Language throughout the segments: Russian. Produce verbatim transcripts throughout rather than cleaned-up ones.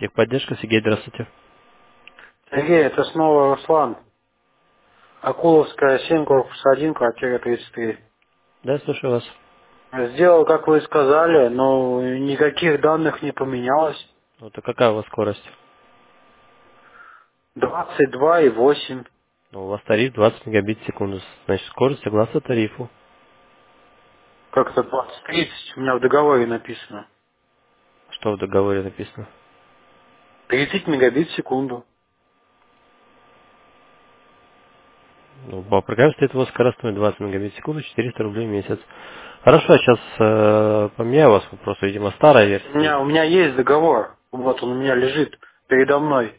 Техподдержка, Сергей, здравствуйте. Сергей, это снова Руслан. Акуловская, семь, корпус один, квартира тридцать три. Да, слушаю вас. Сделал, как вы сказали, но никаких данных не поменялось. Вот, а какая у вас скорость? двадцать два и восемь. Ну, у вас тариф двадцать мегабит в секунду. Значит, скорость согласно тарифу. Как-то двадцать тридцать у меня в договоре написано. Что в договоре написано? тридцать мегабит в секунду. Ну, по программе стоит у вас скоростной двадцать мегабит в секунду, четыреста рублей в месяц. Хорошо, сейчас э, поменяю у вас вопрос. Видимо, старая У меня, версия. у меня есть договор. Вот он у меня лежит передо мной.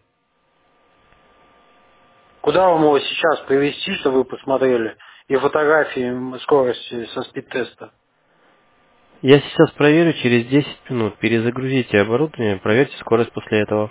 Куда вам его сейчас привезти, чтобы вы посмотрели? И фотографии скорости со спид-теста. Я сейчас проверю через десять минут. Перезагрузите оборудование, проверьте скорость после этого.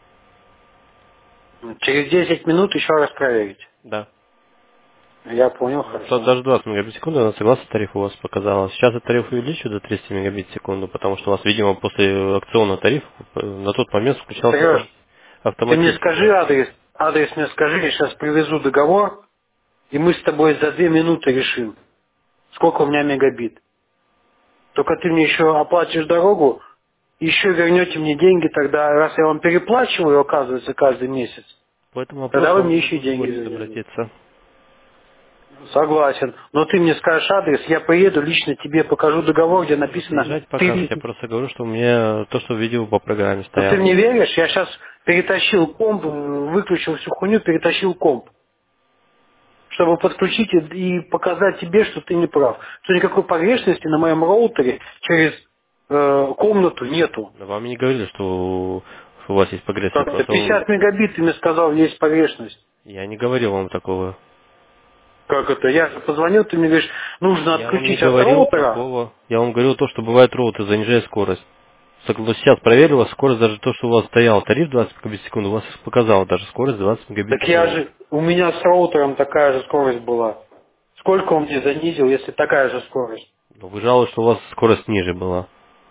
Через десять минут еще раз проверить. Да. Я понял, Ну, то хорошо. даже двадцать мегабит в секунду, она согласно тарифу у вас показала. Сейчас этот тариф увеличу до тридцати мегабит в секунду, потому что у вас, видимо, после акционного тарифа э, на тот момент включался Сереж, автом- ты мне автоматически. скажи адрес, адрес мне скажи, я сейчас привезу договор, и мы с тобой за две минуты решим, сколько у меня мегабит. Только ты мне еще оплатишь дорогу, еще вернете мне деньги тогда, раз я вам переплачиваю, оказывается, каждый месяц, По этому тогда вопросу вы вам мне уже еще нужно деньги будет вернете. обратиться. Согласен. Но ты мне скажешь адрес, я приеду, лично тебе покажу договор, Не где нужно написано приезжать, показывать. ты. Я просто говорю, что у меня то, что видео по программе Но ты стояло. мне веришь? Я сейчас перетащил комп, выключил всю хуйню, перетащил комп, чтобы подключить и и показать тебе, что ты не прав. Что никакой погрешности на моем роутере через э, комнату нету. Но вам не говорили, что у вас есть погрешность. Как-то Просто у- пятьдесят мегабит ты мне сказал, есть погрешность. я не говорил вам такого. Как это? Я позвонил, ты мне говоришь, нужно Я вам не отключить от говорил роутера. такого. Я вам говорил то, что бывает роутер занижает скорость. Так, вот сейчас проверил у вас скорость, даже то, что у вас стоял тариф двадцать мегабит в секунду, у вас показал даже скорость двадцать мегабит Так в я секунду. же, у меня с роутером такая же скорость была. Сколько он мне занизил, если такая же скорость? Но вы жалуетесь, что у вас скорость ниже была.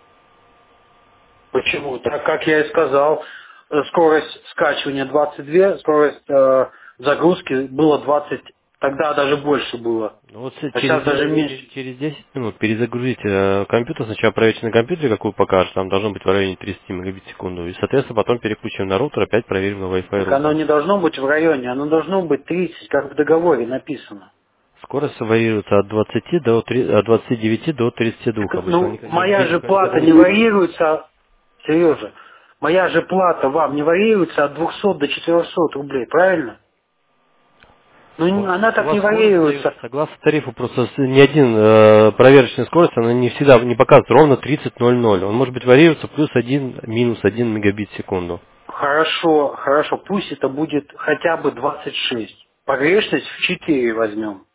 Почему? Так как я и сказал, э, скорость скачивания двадцать два, скорость э, загрузки было двадцать, тогда даже больше было. Ну вот с- А через сейчас даже десять, меньше. через, через десять минут перезагрузите э, компьютер, сначала проверьте на компьютере, какую покажет, там должно быть в районе тридцати мегабит в секунду. И, соответственно, потом переключим на роутер, опять проверим на Wi-Fi Так оно роутер. не должно быть в районе, оно должно быть тридцать, как в договоре написано. Скорость варьируется от двадцати до три- от двадцати девяти до тридцати двух Так, обычно. ну, Ни- моя Нигде не же указано. плата не варьируется, Сережа, моя же плата вам не варьируется от двухсот до четырехсот рублей, правильно? Ну, У не- вас, она у так вас не скорость выдается варьируется. согласно тарифу, просто с- ни один э, проверочная скорость, она не всегда не показывает ровно тридцать ноль ноль. Он может быть варьируется плюс один, минус один мегабит в секунду. Хорошо, хорошо, пусть это будет хотя бы двадцать шесть. Погрешность в четыре возьмем.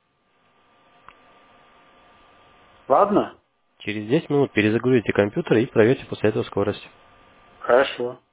Ладно? Через десять минут перезагрузите компьютер и проверьте после этого скорость. Хорошо.